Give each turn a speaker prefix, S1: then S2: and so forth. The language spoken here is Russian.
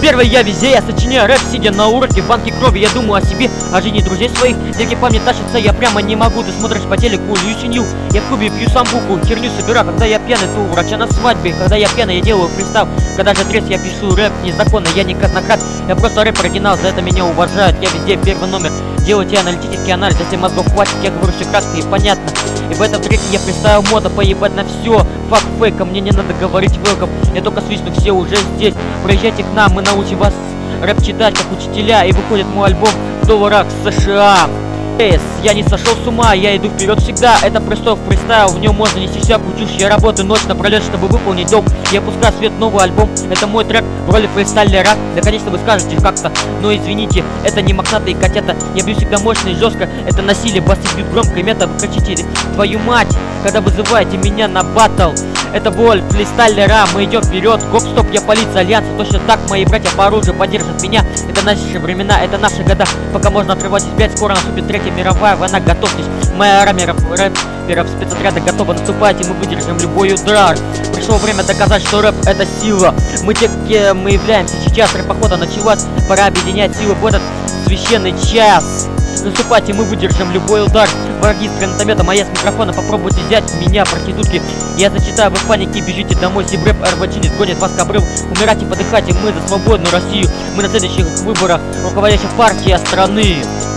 S1: Первый я везде, я сочиняю рэп, сидя на уроке в банке крови. Я думаю о себе, о жизни друзей своих. Девки по мне тащатся, я прямо не могу. Ты смотришь по телеку, Люсинью. Я в клубе пью самбуку, херню собираю. Когда я пьяный, то у врача на свадьбе. Когда я пьяный, я делаю фристайл. Когда же трезв, я пишу рэп незаконно. Я не казнократ, я просто рэп оригинал. За это меня уважают, я везде первый номер. Делайте аналитический анализ, если мозгов хватит, я говорю все кратко и понятно. И в этом треке я фристайл мода, поебать на все. Факт фейка, мне не надо говорить welcome. Я только свистну, все уже здесь. Проезжайте к нам, мы научим вас рэп читать как учителя. И выходит мой альбом в долларах США. Я не сошел с ума, я иду вперед всегда. Это простой фристайл, в нем можно нести всякую чушь. Я работаю ночь напролет, чтобы выполнить долг. Я пускаю в свет новый альбом, это мой трек в роли фристайлера. Да, конечно, вы скажете как-то, но извините, это не мохнатые котята. Я бью всегда мощно и жестко, это насилие, басы бьют громко и мета. Вы кричите, твою мать, когда вызываете меня на баттл. Это боль фристайлера, мы идем вперед. Гоп-стоп, я полиция Альянса. Точно так мои братья по оружию поддержат меня. Это наши времена, это наши года. Пока можно отрывать взять, скоро наступит Третья мировая война. Готовьтесь, моя армия рэперов спецотряда готова. Наступайте, мы выдержим любой удар. Пришло время доказать, что рэп это сила. Мы те, кем мы являемся сейчас. Рэп-охота началась, пора объединять силы в этот священный час. Наступайте, мы выдержим любой удар. Враги с гранатометом, а я с микрофона. Попробуйте взять меня, проститутки. Я зачитаю, вы в панике бежите домой. Сибрэп РВЧ сгонит вас к обрыву. Умирайте, подыхайте, мы за свободную Россию. Мы на следующих выборах руководящих партий страны.